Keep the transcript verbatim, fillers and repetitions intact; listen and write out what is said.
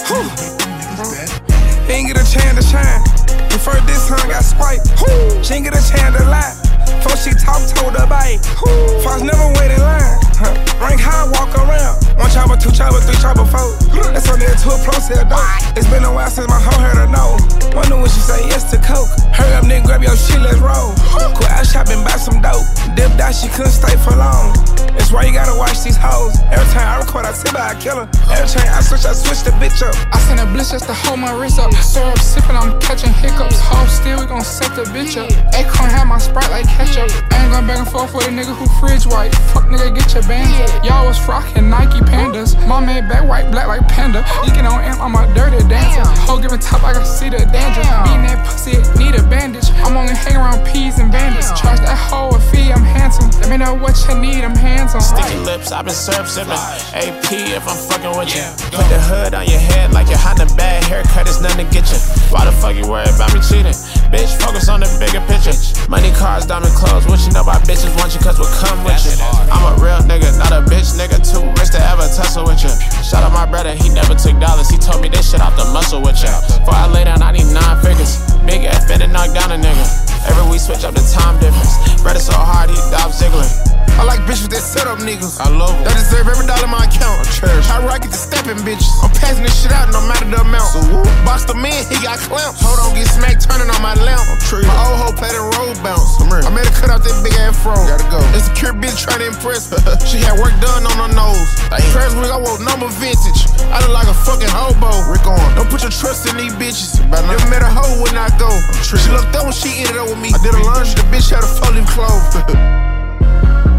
Whew. He ain't get a chance to shine. The first this time got spiked. Whew. She ain't get a chance to lie. Before she talk, told her bite. Fox never wait in line. Huh. Rank high, walk around. One chopper, two chopper, three chopper, four. That's on there to a pro sale dope. It's been a while since my hoe heard her know. Wonder when she say yes to coke. Hurry up, nigga, grab your shit, let's roll. Quit out shopping, buy some dope. Dipped out, she couldn't stay for long. That's why you gotta watch these hoes. Every time I record, I tip by a killer. Every time I switch, I switch the bitch up. I send a blitz just to hold my wrist up. Syrup sipping, I'm catching hiccups. Hoes still, we gon' set the bitch up. Acorn have my Sprite like ketchup. I ain't going back and forth with a nigga who fridge white. Fuck nigga, get your bands up. Y'all was frocking Nike Pandas. My man back white, black like Panda. Leaking on amp, I'm a dirty dancer. Hoe giving top, I can see the danger. Beating that pussy, need a bandage. I'm only hanging around peas and bandits. Charge that hoe a fee, I'm handsome. Let me know what you need, I'm hands on. Sticky lips, I've been syrup sipping. A P if I'm fucking with you. Put the hood on your head like you're hiding a bad haircut, it's nothing to get you. Why the fuck you worry about me cheating? Bitch, focus on the bigger picture. Money, cars, diamond clothes. What you know about bitches want you cause we'll come with you. I'm a real nigga, not a bitch nigga. Too rich to ever tussle with you. Shout out my brother, he never took dollars. He told me this shit off the muscle with you. Before I lay down, I need nine figures. Big F and knock down a nigga. Every week switch up the time difference. Brother so hard, he Dolph Ziggler. I like bitches that set up niggas. I love them. They deserve every dollar in my account. I rocket the stepping bitches. I'm passing this shit out no matter the amount. So box the man, he got clamps. Hold on, get smacked turning on my lamp. My old hoe played a road bounce. I made her cut out that big ass fro. Gotta go. Insecure bitch trying to impress her. She had work done on her nose. Press wig, I want number vintage. I look like a fucking hobo. Rick on. Don't put your trust in these bitches. Never met a hoe when I go. She looked up when she ended up with me. I did a lunge, the bitch had a four leaf clove.